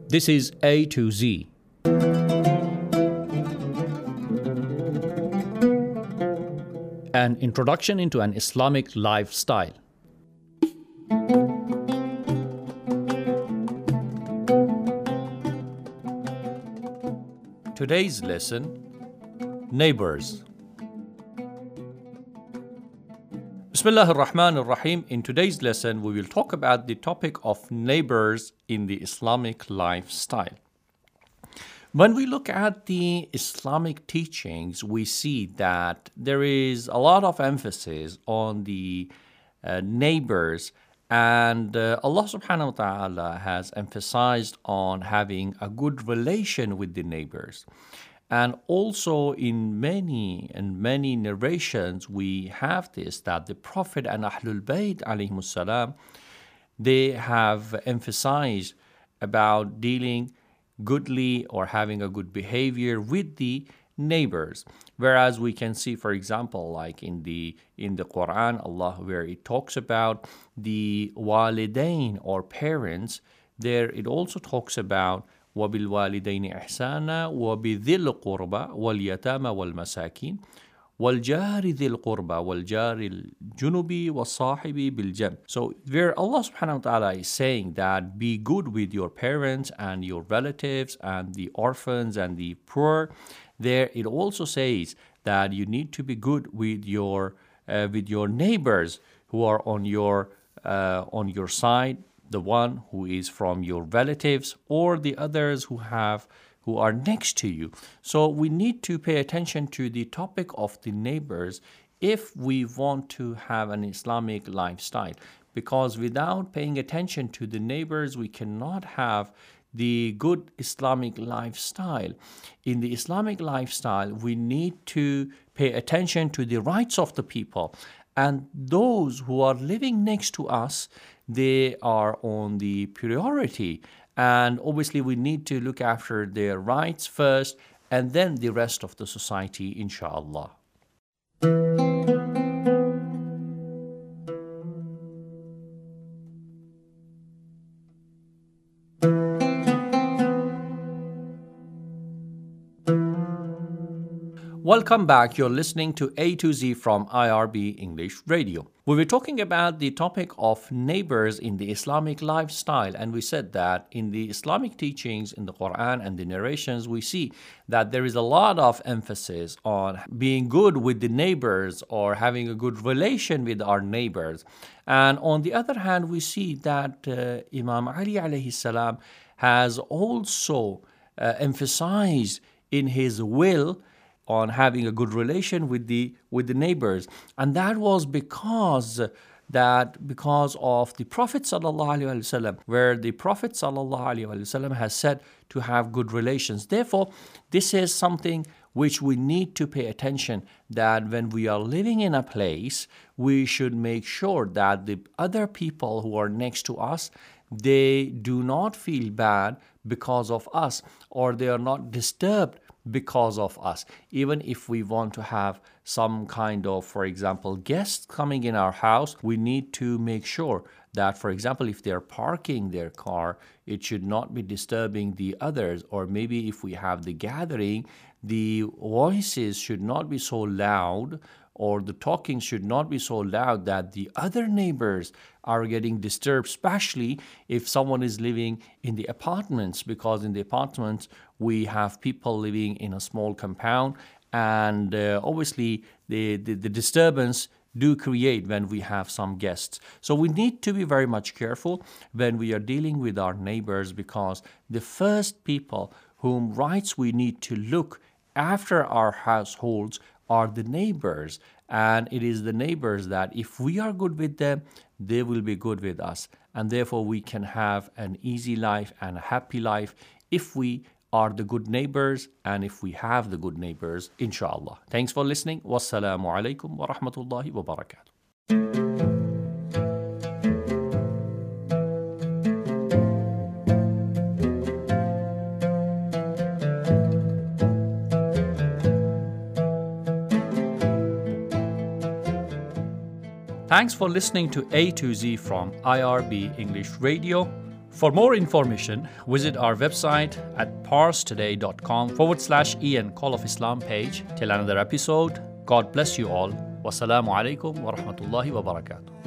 This is A to Z. An introduction into an Islamic lifestyle. Today's lesson, neighbors. Bismillah ar-Rahman ar-Rahim. In today's lesson, we will talk about the topic of neighbors in the Islamic lifestyle. When we look at the Islamic teachings, we see that there is a lot of emphasis on the neighbors, and Allah subhanahu wa ta'ala has emphasized on having a good relation with the neighbors. And also in many narrations, we have this, that the Prophet and Ahlul Bayt alayhimus salam, they have emphasized about dealing goodly or having a good behavior with the neighbors. Whereas we can see, for example, like in the Quran, Allah, where it talks about the walidain or parents, there it also talks about وَبِالْوَالِدَيْنِ إِحْسَانًا وَبِذِي الْقُرْبَى وَالْيَتَامَى وَالْمَسَاكِينِ وَالْجَارِ ذِي الْقُرْبَى وَالْجَارِ الْجُنُبِ وَالصَّاحِبِ بِالْجَنْبِ. So where Allah subhanahu wa ta'ala is saying that be good with your parents and your relatives and the orphans and the poor, there it also says that you need to be good with your neighbors who are on your side, the one who is from your relatives or the others who are next to you. So we need to pay attention to the topic of the neighbors if we want to have an Islamic lifestyle, because without paying attention to the neighbors, we cannot have the good Islamic lifestyle. In the Islamic lifestyle, we need to pay attention to the rights of the people, and those who are living next to us, they are on the priority. And obviously, we need to look after their rights first, and then the rest of the society, inshallah. Welcome back. You're listening to A to Z from IRB English Radio. We were talking about the topic of neighbors in the Islamic lifestyle, and we said that in the Islamic teachings, in the Quran and the narrations, we see that there is a lot of emphasis on being good with the neighbors or having a good relation with our neighbors. And on the other hand, we see that Imam Ali alayhi salam has also emphasized in his will on having a good relation with the neighbors, and that was because of the Prophet ﷺ, where the Prophet ﷺ has said to have good relations. Therefore, this is something which we need to pay attention, that when we are living in a place, we should make sure that the other people who are next to us, they do not feel bad because of us, or they are not disturbed because of us. Even if we want to have some kind of, for example, guests coming in our house, we need to make sure that, for example, if they're parking their car, it should not be disturbing the others. Or maybe if we have the gathering, the voices should not be so loud, or the talking should not be so loud that the other neighbors are getting disturbed, especially if someone is living in the apartments, because in the apartments we have people living in a small compound, and obviously the disturbance do create when we have some guests. So we need to be very much careful when we are dealing with our neighbors, because the first people whom rights we need to look after our households are the neighbors. And it is the neighbors that if we are good with them, they will be good with us. And therefore we can have an easy life and a happy life if we are the good neighbors and if we have the good neighbors, inshallah. Thanks for listening. Wassalamu alaikum wa rahmatullahi wa barakatuh. Thanks for listening to A to Z from IRB English Radio. For more information, visit our website at parstoday.com/Ian Call of Islam page. Till another episode, God bless you all. Wassalamu alaikum wa rahmatullahi wa barakatuh.